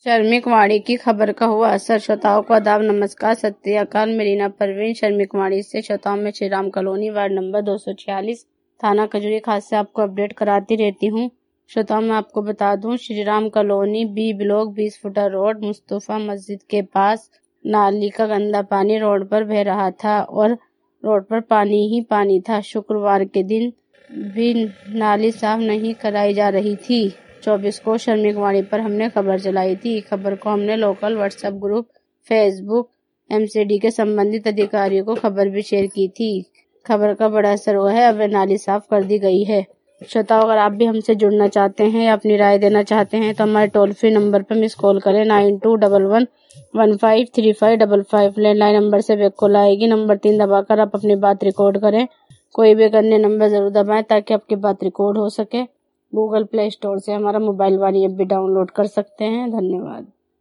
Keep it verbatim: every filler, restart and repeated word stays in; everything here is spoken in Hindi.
श्रमिक वाणी की खबर का हुआ असर। श्रोताओं को आदाब, नमस्कार, सत अकाल। मेरीना परवीन श्रमिक वाणी से श्रोताओं में Shri Ram colony ward number दो सौ छियालीस थाना खजूरी खास से आपको अपडेट कराती रहती हूँ। श्रोताओं मैं आपको बता दूं, Shri Ram colony B block बीस फुटा रोड मुस्तफा मस्जिद के पास नाली का गंदा पानी रोड पर बह रहा था और रोड पर पानी ही पानी था। शुक्रवार के दिन भी नाली साफ नहीं कराई जा रही थी। चौबीस को श्रमिक वाणी पर हमने खबर चलाई थी। खबर को हमने local WhatsApp group, Facebook, MCD के संबंधित अधिकारियों को खबर भी शेयर की थी। खबर का बड़ा असर हुआ है। अब नाली साफ कर दी गई है। श्रोताओं, अगर आप भी हमसे जुड़ना चाहते हैं या अपनी राय देना चाहते हैं तो हमारे टोल फ्री नंबर पर मिस कॉल करें nine two one one one five three five five five. Landline number से बैक कॉल आएगी। नंबर तीन दबाकर आप अपनी बात रिकॉर्ड करें। कोई भी अन्य नंबर जरूर दबाएं ताकि आपकी बात रिकॉर्ड हो सके। गूगल प्ले स्टोर से हमारा मोबाइल वाणी ऐप भी डाउनलोड कर सकते हैं। धन्यवाद।